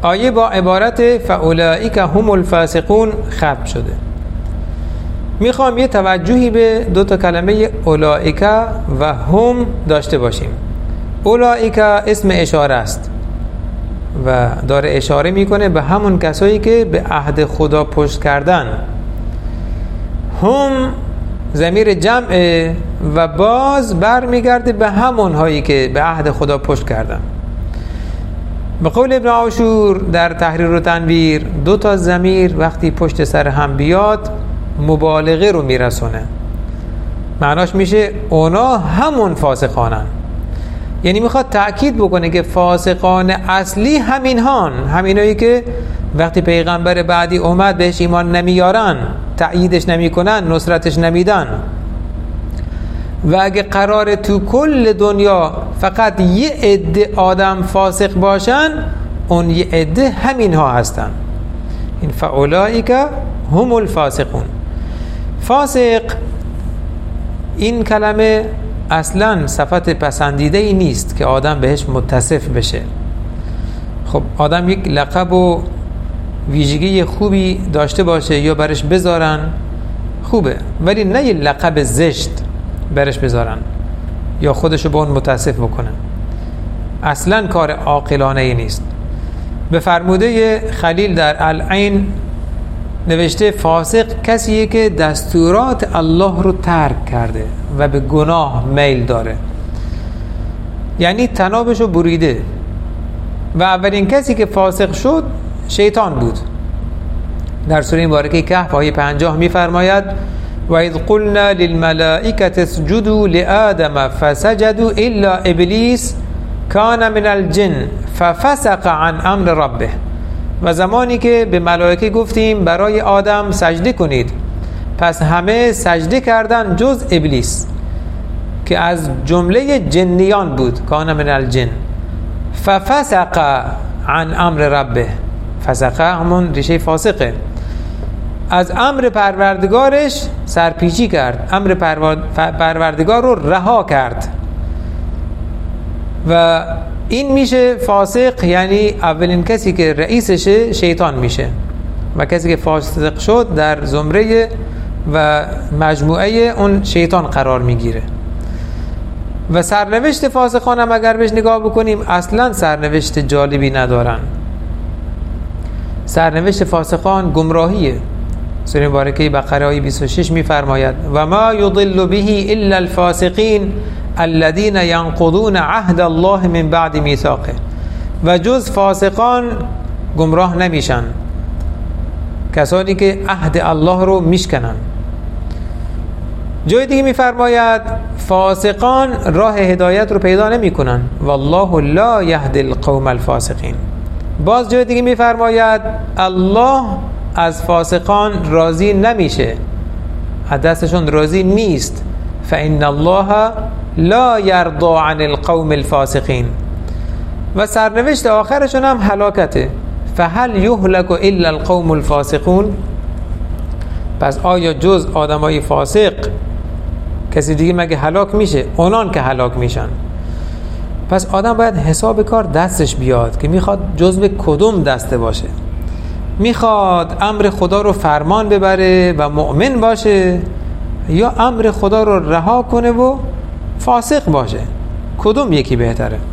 آیه با عبارت فاولئک هم الفاسقون ختم شده. میخوام یه توجهی به دو تا کلمه اولئک و هم داشته باشیم. اولئک اسم اشاره است و داره اشاره میکنه به همون کسایی که به عهد خدا پشت کردن. هم ضمیر جمعه و باز برمیگرده به همون هایی که به عهد خدا پشت کردن. به قول ابن عاشور در تحریر و تنویر، دو تا ضمیر وقتی پشت سر هم بیاد مبالغه رو میرسونه. معناش میشه اونا همون فاسقانن، یعنی میخواد تأکید بکنه که فاسقان اصلی همینایی که وقتی پیغمبر بعدی اومد بهش ایمان نمیارن، تأییدش نمیکنن، نصرتش نمیدن. و اگه قرار تو کل دنیا فقط یه عده آدم فاسق باشن، اون یه عده همینها هستن. این فاولئک هم الفاسقون. فاسق این کلمه اصلا صفت پسندیده ای نیست که آدم بهش متصف بشه. خب آدم یک لقب و ویژگی خوبی داشته باشه یا برش بذارن خوبه، ولی نه یه لقب زشت برش بذارن یا خودشو با اون متصف بکنن. اصلا کار عاقلانه ای نیست. به فرموده خلیل در العین نوشته فاسق کسیه که دستورات الله رو ترک کرده و به گناه میل داره، یعنی تنابشو بریده. و اولین کسی که فاسق شد شیطان بود. در سوره مبارکه کهف آیه 50 میفرماید و اذ قلنا للملائکه اسجدوا لآدم فسجدوا الا ابلیس کان من الجن ففسق عن امر ربه. و زمانی که به ملائکه گفتیم برای آدم سجده کنید، پس همه سجده کردن جز ابلیس که از جمله جنیان بود، کان من الجن ففسق عن امر ربه. فسقه همون ریشه فاسقه، از امر پروردگارش سرپیچی کرد، امر پروردگار رو رها کرد. و این میشه فاسق، یعنی اولین کسی که رئیسشه شیطان میشه و کسی که فاسق شد در زمره و مجموعه اون شیطان قرار میگیره. و سرنوشت فاسقان هم اگر بهش نگاه بکنیم اصلا سرنوشت جالبی ندارن. سرنوشت فاسقان گمراهیه. سوره مبارکه بقره آیه 26 میفرماید و ما یضل به الا الفاسقین الذين ينقضون عهد الله من بعد میثاقه. و جز فاسقان گمراه نمیشن کسانی که عهد الله رو میشکنن. جای دیگه میفرماید فاسقان راه هدایت رو پیدا نمیکنن والله لا یهدی القوم الفاسقین. باز جای دیگه میفرماید الله از فاسقان راضی نمیشه، از دستشون راضی نیست. فإن الله لا یرضى عن القوم الفاسقین. و سرنوشت آخرشون هم هلاکته. فهل یهلک الا القوم الفاسقون. پس آیا جز آدمای فاسق کسی دیگه مگه هلاک میشه؟ اونان که هلاک میشن. پس آدم باید حساب کار دستش بیاد که میخواد جزو کدوم دسته باشه. میخواد امر خدا رو فرمان ببره و مؤمن باشه یا امر خدا رو رها کنه و فاسق باشه؟ کدوم یکی بهتره؟